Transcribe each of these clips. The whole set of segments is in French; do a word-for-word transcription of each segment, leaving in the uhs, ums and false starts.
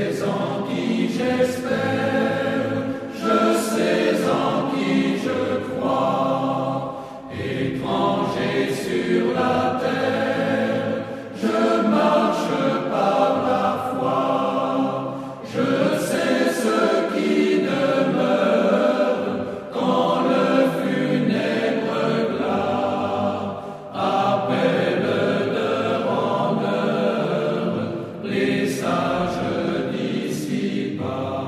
sais en qui j'espère, je sais en qui je crois, étranger sur la terre, je marche par la foi, je sais ce qui demeure quand le funèbre glas appelle d'heure en heure les sages d'ici-bas.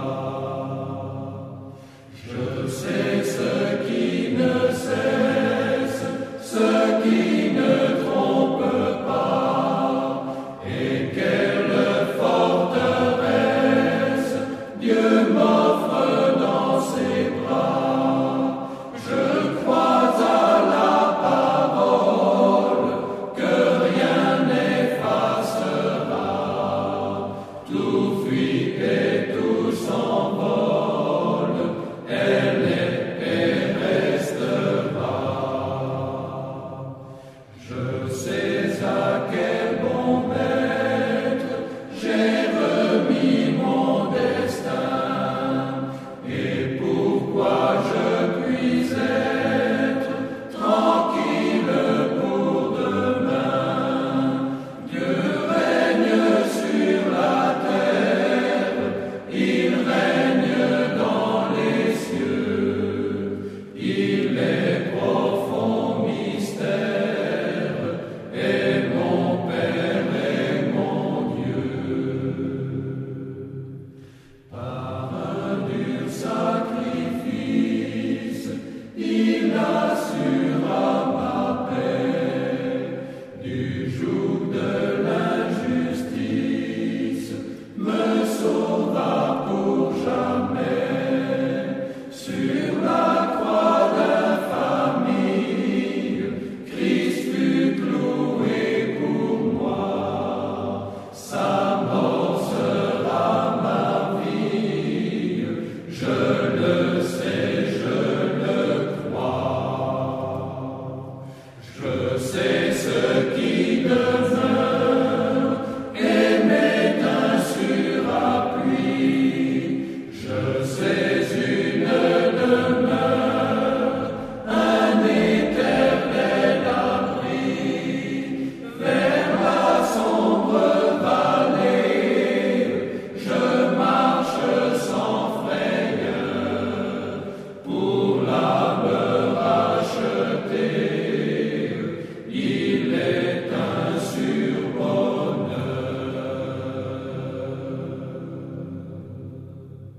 Je sais ce qui ne cesse, ce qui ne trompe pas, et quelle forteresse Dieu m'offre dans ses bras. Je crois à la parole que rien n'effacera, tout fuit